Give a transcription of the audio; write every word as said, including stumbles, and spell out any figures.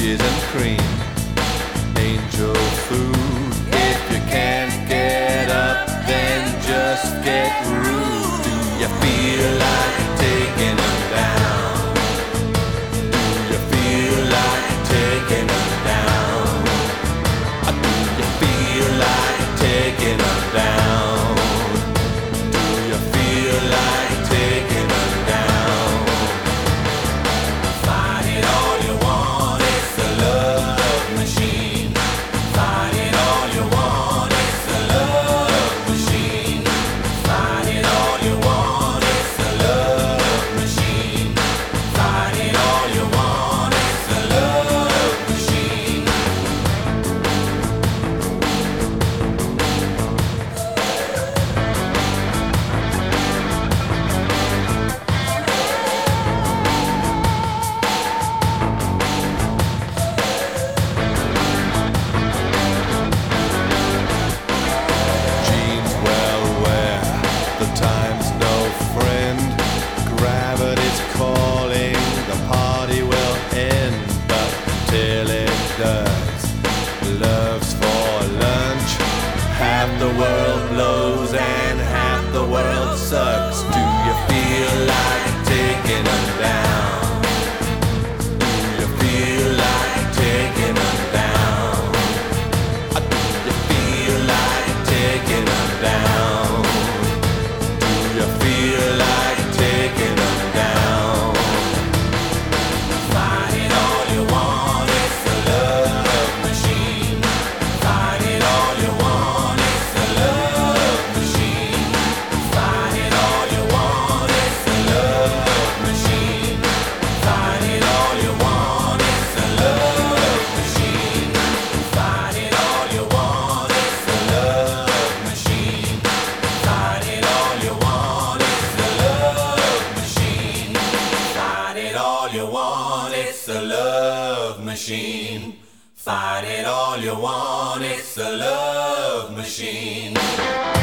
peaches and cream, angel food. If you can't get up, then just get rude. Do you feel like taking them down? Do you feel like taking them down? Or do you feel like taking them down? Do you feel like taking them down? Fight it all you want, it's a love machine. Fight it all you want, it's a love machine. Fight it all you want, it's a love machine. Fight it all you want, it's a love machine. Jeans well wear, the time's no friend. Gravity's calling, the party will end. But till it does, love's for lunch. Half the world blows and half the world sucks. Do you feel like taking them down? Do you feel like taking them down? Or do you feel like taking them down? Do you feel like taking them down? Fight it all you want, it's a love machine. Fight it all you want, it's a love machine. Fight it all you want, it's a love machine. Fight it all you want, it's a love machine. Fight it all you want, it's a love machine. Fight it all you want, it's a love machine. Fight it all you want, it's a love machine. Fight it all you want, it's a love machine.